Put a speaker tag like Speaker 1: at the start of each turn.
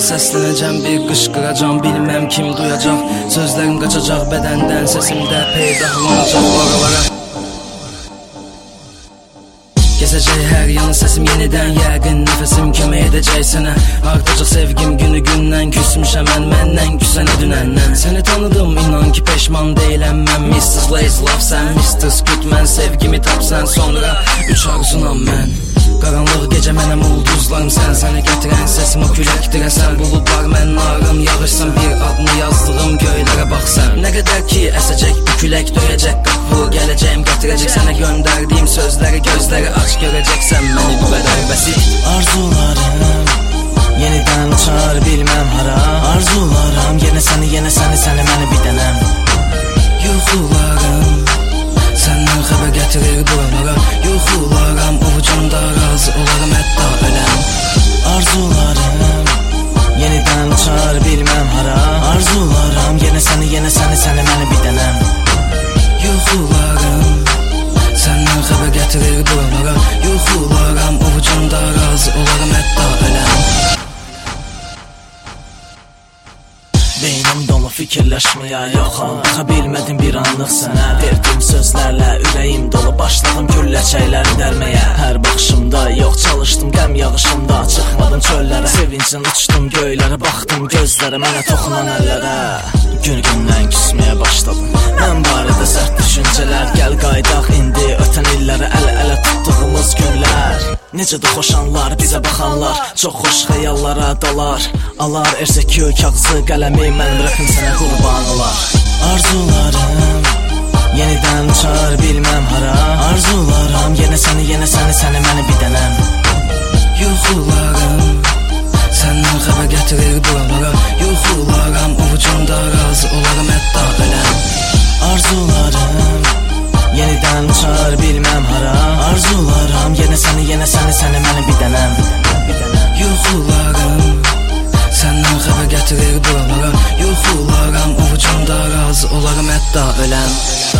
Speaker 1: səslənəcəm, bir qışqıracam, bilməm kim duyacaq. Sözlərim qaçacaq bədəndən, səsimdə peydahlanacaq oralara. Gəzəcək hər yanı səsim yenidən, yəqin nəfəsim kömək edəcək sənə. Artacaq sevgim günü gündən, küsmüşəm mən məndən küsənə dünəndən. Səni tanıdım, inan ki peşman deyiləm mən. Mrs. Lazy Love sən, Mr. Scoot mən. Sevgimi tapsan sonra üç arzunam mən. Qaranlıq gecə mənəm ulduzlarım sən. Səni gətirən səsim o küləkdir sən. Buludlar mən narım, yağışsan bir adını yazdığım göylərə baxsan. Nə qədər ki əsəcək bu külək, döyəcək qapı, gələcəyim gətirəcək sənə göndərdiyim sözləri, gözləri aç görəcəksən məni bu qədər bəsit.
Speaker 2: Arzularım yenidən uçar bilməm hara. Arzularım yenə səni məni bir dənəm.
Speaker 1: Yuxularım səndən xəbər gətirir buralara. Yuxularam ovucumda, razı olaram hətta öləm.
Speaker 2: Arzularım yenidən uçar bilməm hara. Arzularım yenə səni məni bir dənəm.
Speaker 1: Yuxularım səndən xəbər gətirir buralara. Yuxularam ovucumda, razı olaram hətta öləm.
Speaker 2: Beynim dolu fikirləşməyə yoxam. Baxa bilmədim bir anlıq sənə. Verdiyim sözlərlə ürəyim dolu, başladım gülləçəkləri dərməyə. Hər baxışımda yox çalışdım qəm yağışımda, çıxmadım çöllərə. Sevincin uçdum göylərə, baxdım gözlərə, mənə toxunan əllərə. Gün-gündən küsməyə başladım mən barədə sərt düşüncələr. Gəl qaydaq indi ötən illərə, əl-ələ tutduğumuz günlər. Necə də xoş anlar, bizə baxanlar çox xoş xəyallara dalar. Alar ersək kağızı qələmi, mən bırakım sənə qurban olar. Arzularım yenidən uçar bilməm hara. Arzularım yenə səni məni bir dənəm.
Speaker 1: Yuxularım səndən xəbər gətirir buralara. Yuxularam ovucumda, razı olaram hətta öləm.
Speaker 2: Arzularım yenidən uçar bilməm hara. Arzularım yenə səni məni bir dənəm.
Speaker 1: Yuxularım səndən xəbər gətirir buralara. Yuxularam ovucumda, razı olaram hətta öləm.